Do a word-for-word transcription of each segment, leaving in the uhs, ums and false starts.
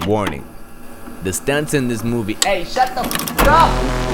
Warning. The stunts in this movie. Hey, shut the f up!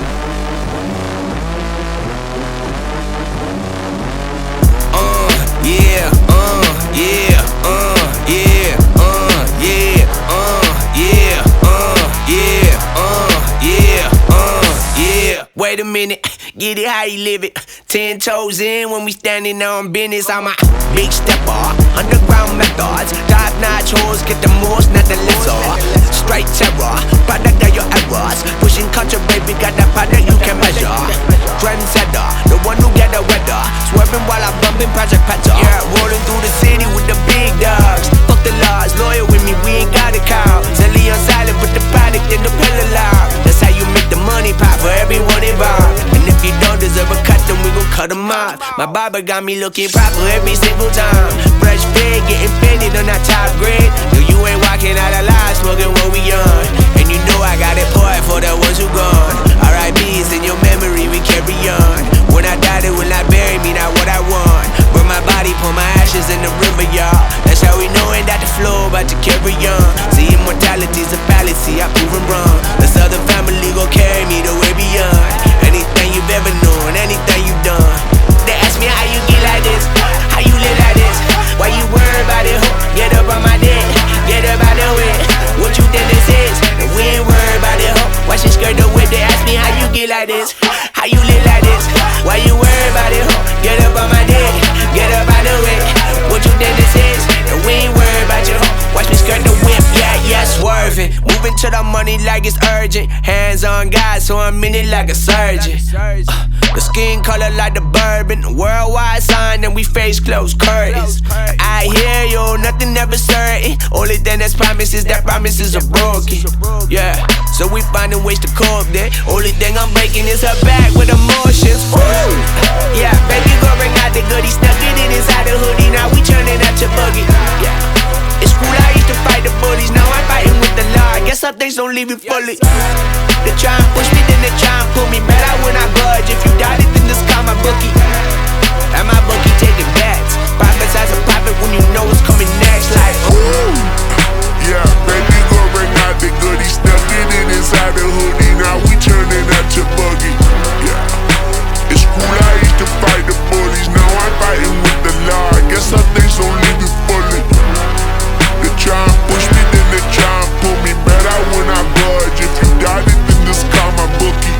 Uh, yeah, uh, yeah, uh, yeah, uh, yeah, uh, yeah, uh, yeah, uh, yeah, uh, yeah. Wait a minute, get it how you live it. Ten toes in when we standing on business. I'm a big stepper, underground methods. Top notch hoes, get the most, not the lesser. Straight terror, product of your errors. Pushing culture, baby, got that product you can measure. Trendsetter, the one who get the weather. Swerving while I'm bumping Project Petter. Yeah, rolling through the city with the big dogs. Fuck the laws, loyal with me, we ain't got a cow. Selling on silent, put the product in the pillar loud. That's how you make the money pop for everyone involved. And if you don't deserve a cut, then we gon' cut them off. My barber got me looking proper every single time. Fresh fade, getting faded on that top grade. No, you ain't walking out alive, smoking what we on. And you know I got it poured for the ones who gone. R I P's in your memory, we carry on. When I die, they will not bury me, not what I want. Burn my body, pour my ashes in the river, y'all. That's how we knowin' that the flow about to carry on. See, immortality's a fallacy, I prove it wrong. The Southern family gon' carry me the way beyond. Anything you've ever known, anything you've done. They ask me how you get like this, how you live like this. Why you worry about it, ho? Get up on my dick, get up out the way. What you think this is? And we ain't worried about it, ho. Why she skirt the whip? They ask me how you get like this, how you live like this. Why you worry about it, ho? Get up on my dick, get up out the way. What you think this is? And we ain't worried about you, ho. Watch me skirt the whip, yeah, yeah, swerving. Moving to the money like it's urgent. Hands on God, so I'm in it like a surgeon. Uh, the skin color like the bourbon. Worldwide sign and we face closed curtains. I hear you, nothing ever certain. Only thing that's promised is that promises are broken. Yeah, so we finding ways to cope there. Only thing I'm breaking is her back with emotions. Ooh. Yeah, baby girl bring out the goodies. Stuck it in inside the hoodie. Now we turning out your buggy. Yeah. It's cool, I used to fight the bullies. Now I'm fighting with the law. I guess some things don't leave you fully. They try and push me, then they try and pull me. Better when I budge. If you doubt it, then just call my bookie. And my bookie taking bets. Profits as a profit when you know what's coming next. Like, ooh. Yeah, baby, go bring out the goodies. Stuck it in inside the hoodie. Now we turning out your buggy. Yeah. It's cool, I used to fight the bullies. Now I'm fighting with the law. I guess some things don't leave you fully. They try and push me, then they try and pull me. Better when I budge. If you doubt it, then just call my bookie.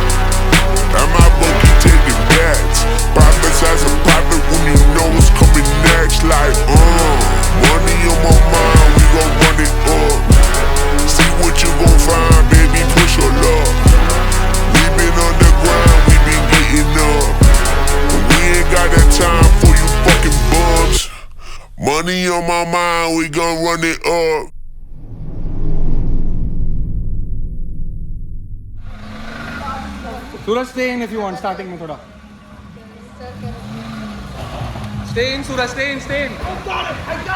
And my bookie taking bets. Profits as a profit when you know what's coming next. Like, uh, money on my mind, we gon' run it up. See what you gon' find, baby, push your luck. We been on the grind, we been getting up. But we ain't got that time for you fucking bums. Money on my mind, we gon' run it up. Suraj, stay in if you want, starting mein thoda. Stay in, Suraj, stay in, stay in. I got it, I got it.